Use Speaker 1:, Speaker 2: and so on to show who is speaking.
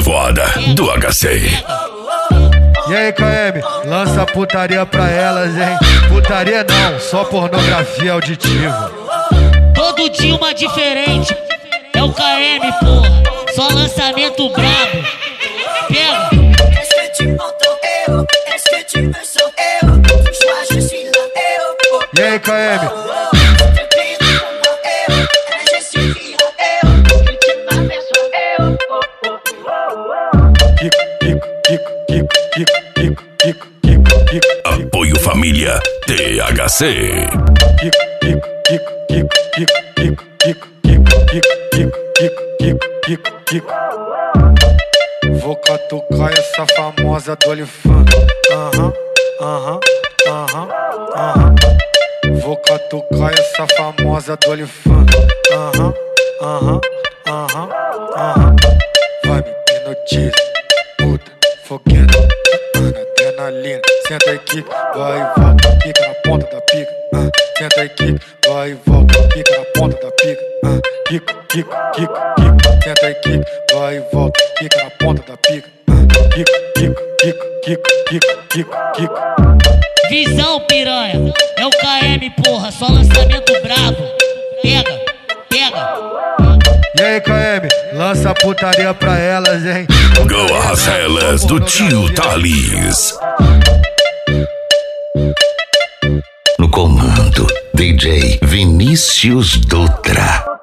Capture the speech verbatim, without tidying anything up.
Speaker 1: foda do H C.
Speaker 2: E aí, K M, lança putaria pra elas, hein? Putaria não, só pornografia auditiva.
Speaker 3: Todo dia uma diferente, é o K M, porra. Só lançamento brabo. Pega.
Speaker 2: E aí, K M?
Speaker 1: Apoio Família T H C.
Speaker 2: Vou catucar essa famosa do Olifant. Aham, aham, aham, aham. Vou catucar essa famosa do Olifant. Aham, aham, aham, aham. Vai me hipnotiza, puta, fogueira, adrenalina. Senta aí, quica, vai e volta, quica na ponta da pica. Ah, senta aí, quica, vai e volta, quica na ponta da pica. Ah, quica, quica, quica, quica. Senta aí, quica, vai e volta, quica na ponta da pica. Ah, quica, quica, quica, quica, quica, quica, quica.
Speaker 3: Visão, piranha, é o K M, porra. Só lançamento brabo. Pega, pega.
Speaker 2: E aí, K M, lança putaria pra elas, hein?
Speaker 1: Go Arracelas do tio Thales.
Speaker 4: No comando, D J Vinícius Dutra.